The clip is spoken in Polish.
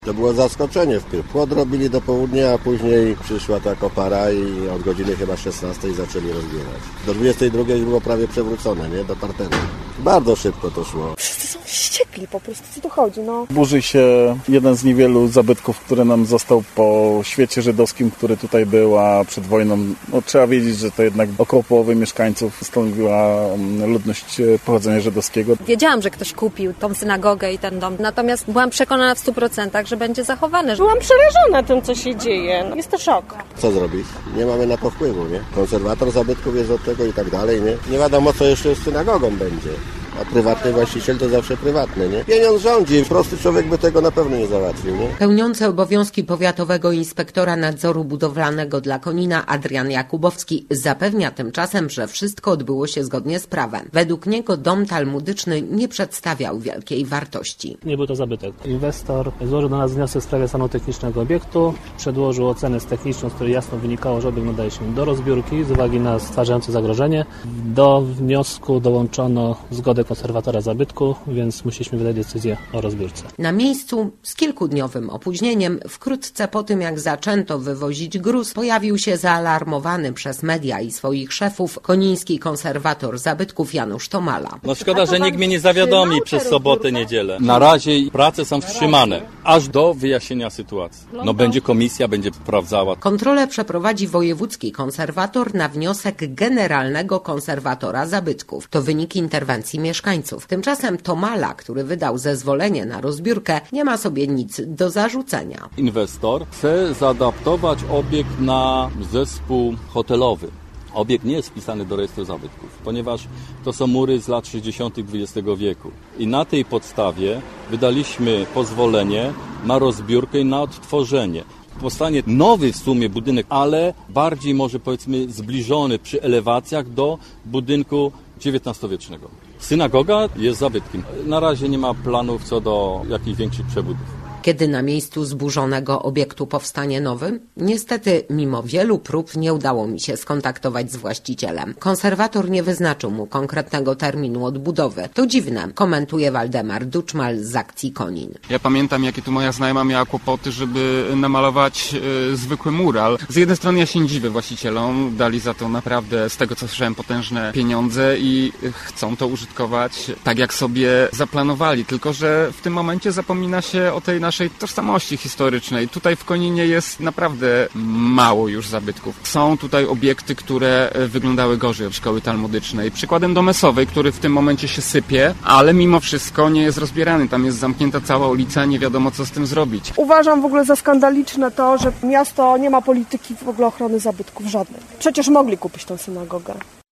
To było zaskoczenie wpierw. Płot robili do południa, a później przyszła ta kopara i od godziny chyba 16 zaczęli rozbierać. Do 22 było prawie przewrócone, nie? Do parteru. Bardzo szybko to szło. Wszyscy są wściekli po prostu, co tu chodzi, no. Burzy się jeden z niewielu zabytków, który nam został po świecie żydowskim, który tutaj był, a przed wojną trzeba wiedzieć, że to jednak około połowy mieszkańców stanowiła ludność pochodzenia żydowskiego. Wiedziałam, że ktoś kupił tą synagogę i ten dom, natomiast byłam przekonana w 100%, że będzie zachowany. Byłam przerażona tym, co się dzieje. Jest to szok. Co zrobić? Nie mamy na to wpływu, nie? Konserwator zabytków jest od tego i tak dalej, nie? Nie wiadomo, co jeszcze z synagogą będzie. A prywatny właściciel to zawsze prywatny, nie? Pieniądz rządzi, prosty człowiek by tego na pewno nie załatwił, nie? Pełniący obowiązki powiatowego inspektora nadzoru budowlanego dla Konina Adrian Jakubowski zapewnia tymczasem, że wszystko odbyło się zgodnie z prawem. Według niego dom talmudyczny nie przedstawiał wielkiej wartości. Nie był to zabytek. Inwestor złożył do nas wniosek w sprawie stanu technicznego obiektu, przedłożył ocenę techniczną, z której jasno wynikało, że obiekt nadaje się do rozbiórki z uwagi na stwarzające zagrożenie. Do wniosku dołączono zgodę konserwatora zabytku, więc musieliśmy wydać decyzję o rozbiórce. Na miejscu z kilkudniowym opóźnieniem, wkrótce po tym jak zaczęto wywozić gruz, pojawił się zaalarmowany przez media i swoich szefów koniński konserwator zabytków Janusz Tomala. No szkoda, że nikt mnie nie zawiadomi przez sobotę, niedzielę. Na razie prace są wstrzymane, aż do wyjaśnienia sytuacji. No będzie komisja, będzie sprawdzała. Kontrolę przeprowadzi wojewódzki konserwator na wniosek generalnego konserwatora zabytków. To wynik interwencji mieszkańców. Tymczasem Tomala, który wydał zezwolenie na rozbiórkę, nie ma sobie nic do zarzucenia. Inwestor chce zaadaptować obiekt na zespół hotelowy. Obiekt nie jest wpisany do rejestru zabytków, ponieważ to są mury z lat 60. XX wieku. I na tej podstawie wydaliśmy pozwolenie na rozbiórkę i na odtworzenie. Powstanie nowy w sumie budynek, ale bardziej może powiedzmy zbliżony przy elewacjach do budynku XIX-wiecznego. Synagoga jest zabytkiem. Na razie nie ma planów co do jakichś większych przebudów. Kiedy na miejscu zburzonego obiektu powstanie nowy? Niestety, mimo wielu prób nie udało mi się skontaktować z właścicielem. Konserwator nie wyznaczył mu konkretnego terminu odbudowy. To dziwne, komentuje Waldemar Duczmal z akcji Konin. Ja pamiętam, jakie tu moja znajoma miała kłopoty, żeby namalować zwykły mural. Z jednej strony ja się nie dziwię właścicielom, dali za to naprawdę, z tego co słyszałem, potężne pieniądze i chcą to użytkować tak, jak sobie zaplanowali. Tylko że w tym momencie zapomina się o tej naszej tożsamości historycznej. Tutaj w Koninie jest naprawdę mało już zabytków. Są tutaj obiekty, które wyglądały gorzej od szkoły talmudycznej. Przykładem Domesowej, który w tym momencie się sypie, ale mimo wszystko nie jest rozbierany. Tam jest zamknięta cała ulica, nie wiadomo co z tym zrobić. Uważam w ogóle za skandaliczne to, że miasto nie ma polityki w ogóle ochrony zabytków żadnej. Przecież mogli kupić tę synagogę.